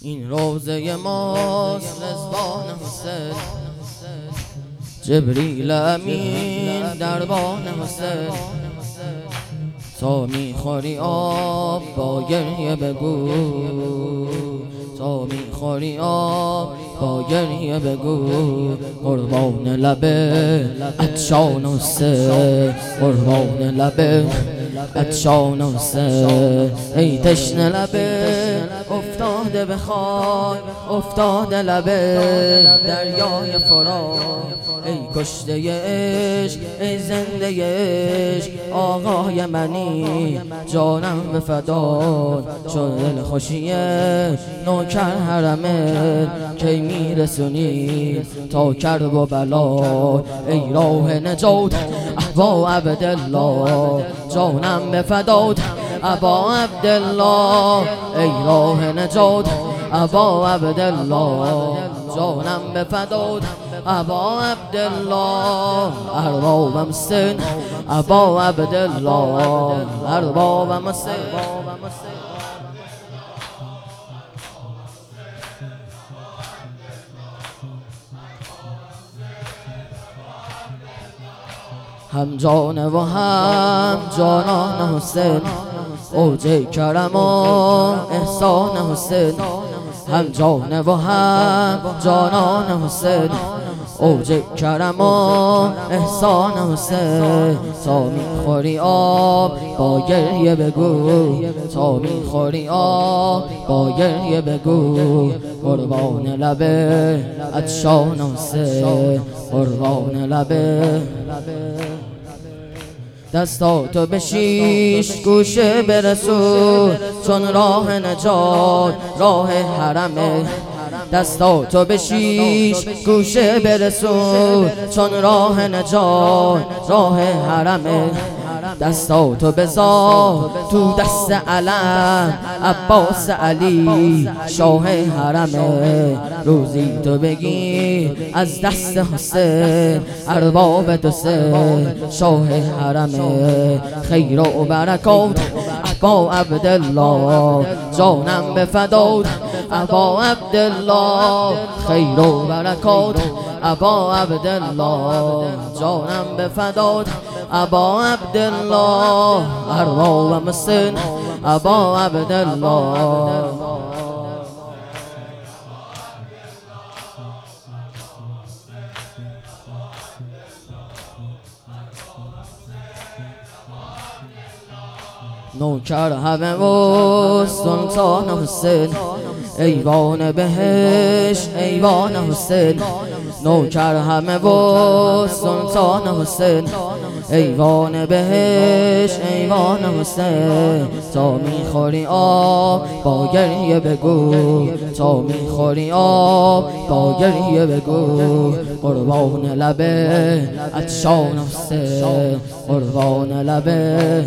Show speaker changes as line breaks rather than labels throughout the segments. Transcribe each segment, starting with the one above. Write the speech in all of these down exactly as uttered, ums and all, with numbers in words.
این روزه ماست رضوان حسین، جبریل امین دربان حسین. تا میخوری آب با گریه بگو، تا میخوری آب با گریه بگو، قربان لبه عطشان حسین، قربان لبه عطشان حسین. ای تشنه لبه افتاده به خاک، افتاده لبه دریای فرات. ای کشته عشق، ای زنده عشق، آقای منی جانم به فدات. چون دل خوشیه نوکر حرمه، کی میرسونی تا کرب و بلا. ای راه نجات ابا عبدالله، جانم به فدات ابا عبدالله. ای راه نجات ابا عبدالله، جانم به فدات ابا عبدالله. اربابم سن ابا عبدالله، اربابم سن. هم جان و هم جانان حسین، اوج کرم و احسان حسین. هم جان و هم جانان حسین، اوج کرم و احسان حسین. تا میخوری آب با گریه بگو، تا میخوری آب با گریه بگو، قربان لبه عطشان حسین، قربان لبه. دستاتو به شیش گوشه برسون، چون راه نجات راه حرمه. دستاتو به شیش گوشه برسون، چون راه نجات راه حرمه. دستاتو بذار تو دست علم، عباس علی شاه حرمه. روزی تو بگیر از دست حسین، ارباب دو سه شاه حرمه. خیر و برکات ابا عبدالله، جانم به فدات ابا عبدالله. خیر و برکات ابا عبدالله، جانم به فدات ابا عبدالله. اربابم سن ابا عبدالله. نوکر همه و سلطان حسین، ایوان بهش ایوان حسین. نوکر همه و سلطان حسین، ایوان بهش ایوان حسین. تا میخوری آب با گریه بگو، تا میخوری آب با گریه بگو، قربان لبه عطشان حسین، قربان لبه.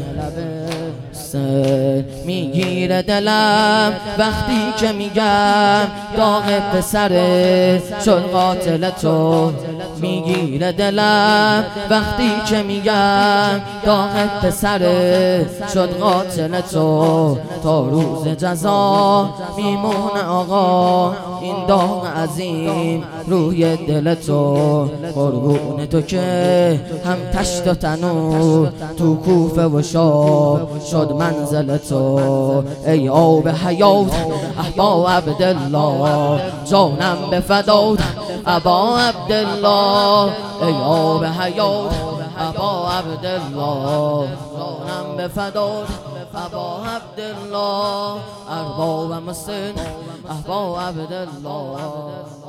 میگیره دلم وقتی که میگم داغ پسره شد قاتل تو. میگیره دلم وقتی که میگم داغ پسره شد قاتل تو. تا روز جزا میمونه آقا این داغ عظیم روی دل تو. قربون تو که هم تشت و تنور تو کوفه و شام شد منزل تو. ای آب حیات ابا عبدالله، جانم به فدات ابا عبدالله. ای آب حیات ابا عبدالله، جانم به فدات ابا عبدالله. اربابم سن ابا عبدالله.